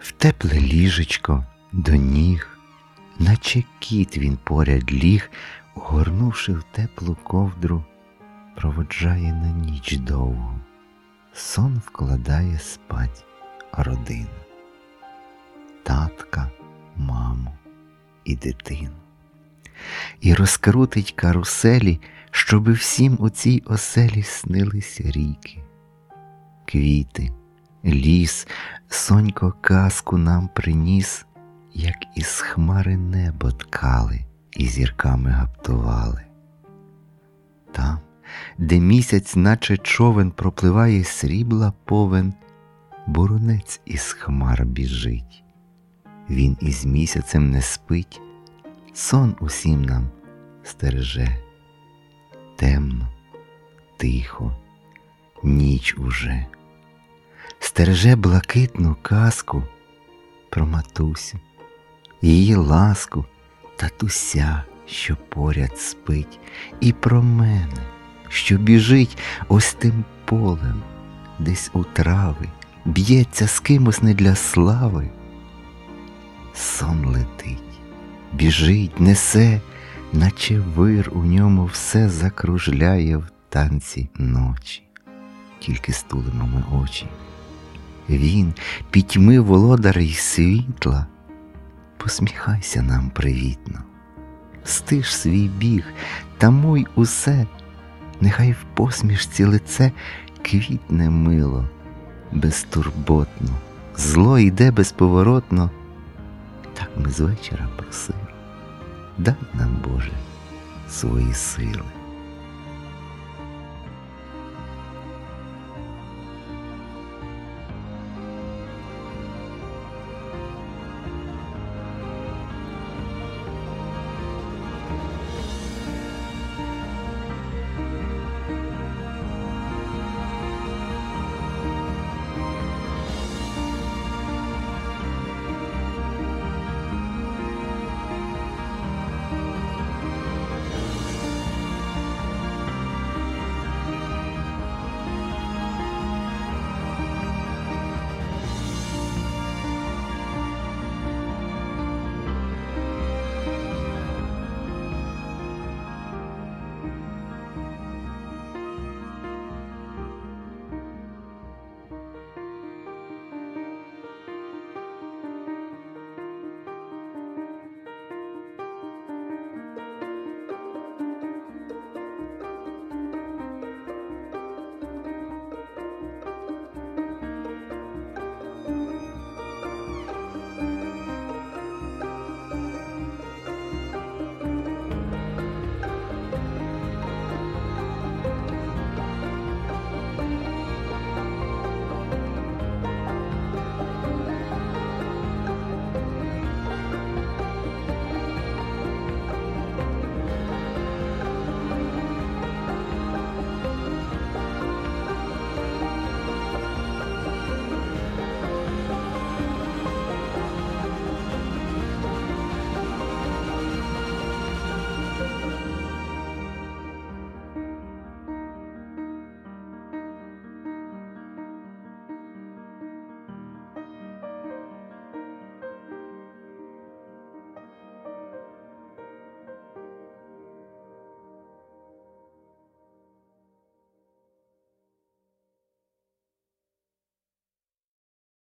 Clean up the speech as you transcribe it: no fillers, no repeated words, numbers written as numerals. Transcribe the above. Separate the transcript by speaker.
Speaker 1: В тепле ліжечко до ніг, наче кіт він поряд ліг, огорнувши в теплу ковдру, проводжає на ніч довгу, сон вкладає спать родину, татка, маму і дитину. І розкрутить каруселі, щоби всім у цій оселі снилися ріки, квіти, ліс. Сонько казку нам приніс, як із хмари небо ткали і зірками гаптували. Там, де місяць, наче човен, пропливає срібла повен, бурунець із хмар біжить. Він із місяцем не спить, сон усім нам стереже. Темно, тихо, ніч уже. Стереже блакитну казку про матусю, її ласку, татуся, що поряд спить, і про мене, що біжить ось тим полем, десь у трави, б'ється з кимось не для слави. Сон летить, біжить, несе, наче вир у ньому все закружляє в танці ночі. Тільки стулимо ми очі. Він, пітьми володар й світла, посміхайся нам привітно. Стиш свій біг, тамуй усе, нехай в посмішці лице квітне мило, безтурботно, зло йде безповоротно. Так ми з вечора просили, дай нам, Боже, свої сили.